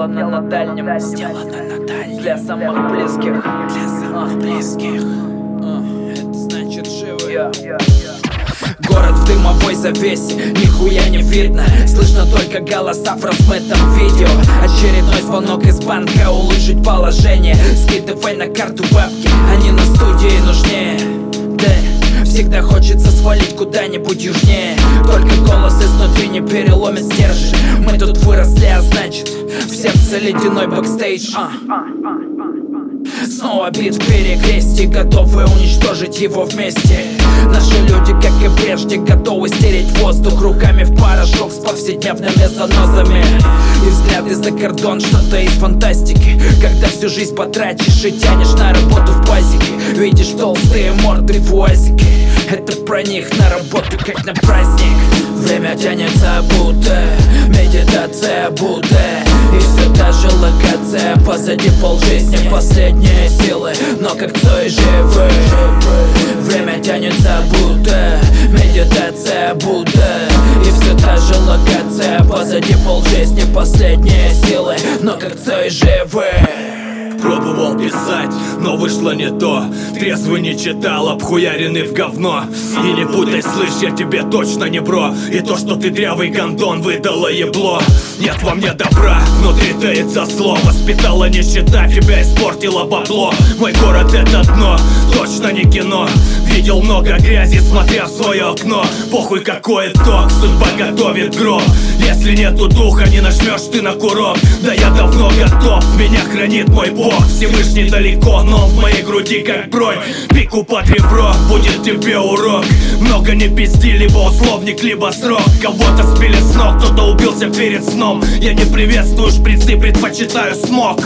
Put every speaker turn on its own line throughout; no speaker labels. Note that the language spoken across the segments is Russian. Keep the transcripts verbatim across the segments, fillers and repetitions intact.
Сделано на дальнем,
Сделано на дальнем,
для самых близких.
для самых близких. Это значит живы.
Город в дымовой завесе, нихуя не видно. Слышно только голоса в размытом видео. Очередной звонок из банка, улучшить положение. Скидывай на карту бабки, они на студии нужнее. Да, всегда хочется свалить куда-нибудь южнее. Только голос изнутри не переломит стержень. Мы тут выросли, а значит в сердце ледяной бэкстейдж. а. Снова бит в перекрестье, готовы уничтожить его вместе. Наши люди, как и прежде, готовы стереть воздух руками в порошок с повседневными занозами. И взгляды за кордон, что-то из фантастики. Когда всю жизнь потрачишь и тянешь на работу в пазике, видишь толстые морды в уазике. Это про них, на работу как на праздник. Время тянется, будто медитация, будто и все та же локация. Позади полжизни, последние силы, но как Цой живы. Время тянется, будто медитация, будто и все та же локация. Позади полжизни, последние силы, но как Цой живы.
Пробовал писать, но вышло не то. Трезвый не читал, обхуяренный в говно. И не путай, слышь, я тебе точно не бро. И то, что ты дрявый гондон, выдало ебло. Нет во мне добра, внутри таится зло. Воспитала нищета, тебя испортила бабло. Мой город это дно, точно не кино. Видел много грязи, смотря в свое окно. Похуй какой итог, судьба готовит гроб. Если нету духа, не нажмешь ты на курок. Да я давно готов, меня хранит мой бог. Всевышний далеко, но в моей груди как бронь. Пику под ребро, будет тебе урок. Много не пизди, либо условник, либо срок. Кого-то сбили с ног, кто-то убился перед сном. Я не приветствую шприцы, предпочитаю смог.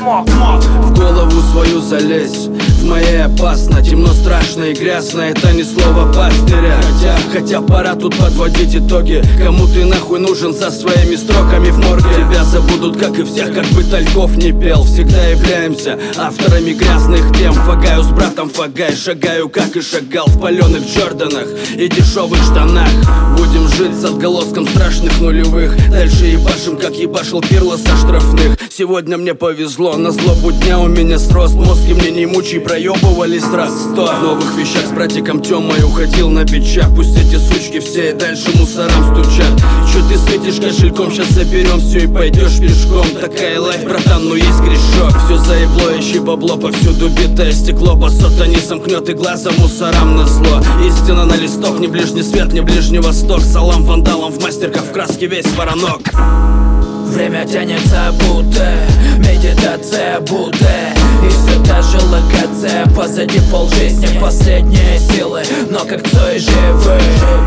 В голову свою залезь, в моей опасно. Темно, страшно и грязно, это не слово пастыря. Хотя, хотя пора тут подводить итоги. Кому ты нахуй нужен со своими строками в морге? Тебя забудут, как и всех, как бы Тальков не пел. Всегда являемся авторами грязных тем. Фагаю с братом, фагай, шагаю, как и шагал в паленых Джорданах и дешевых штанах. Будем жить с отголоском страшных нулевых. Дальше ебашим, как ебашил Пирло со штрафных. Сегодня мне повезло, на злобу дня у меня срост. Мозги мне не мучай, проебывались раз сто. В новых вещах с братиком Тёмой уходил на бичах. Пусть эти сучки все и дальше мусорам стучат. Чё ты светишь кошельком, сейчас заберем все и пойдешь пешком. Такая лайф, братан, ну есть грешок. Все заебло, ищи бабло, повсюду битое стекло. Басота не сомкнет и глаза мусорам на зло. Истина на листок, ни ближний свет, ни ближний восток. Салам вандалам в мастерках, в краске весь воронок.
Время тянется, будто медитация, будто и все та же локация. Позади полжизни, последние силы, но как Цой живы.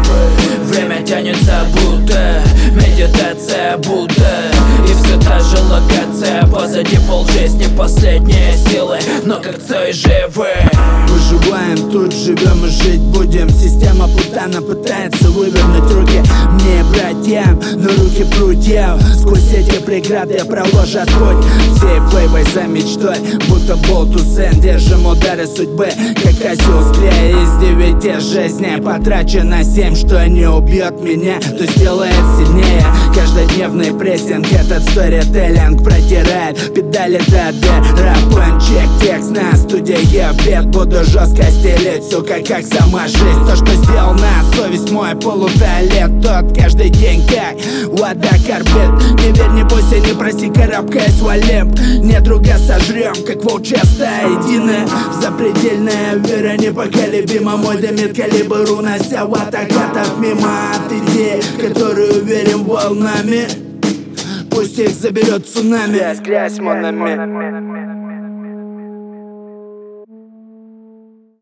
Время тянется, будто медитация, будто и все та же локация. Позади полжизни, последние силы, но как Цой живы.
Выживаем, тут живем и жить будем. Система путана пытается вывернуть руки мне, братьям, но руки прутья сквозь эти преграды проложат путь. Всей плейбой за мечтой, будто болт Усен. Держим удары судьбы, как Кассиус Клей. Из девяти жизней потрачено семь. Что не убьет меня, то сделает сильнее. Каждодневный прессинг, этот сторителлинг протирает педали до дыр. Рэп-чек, текст на студии бед. Буду жестко стелить, сука, как сама жизнь. То, что сделал на совесть мой полуталет, тот каждый день как вода корбит. Не верь, не бойся, не проси, карабкаясь в Олимп. Не друга сожрем, как волчья стая единая. Запредельная вера непоколебима. Мой дымит калибр, унося в атакатов мимо от идеи, в которую верим волнами. Пусть их заберет цунами.
Грязь, грязь, монами.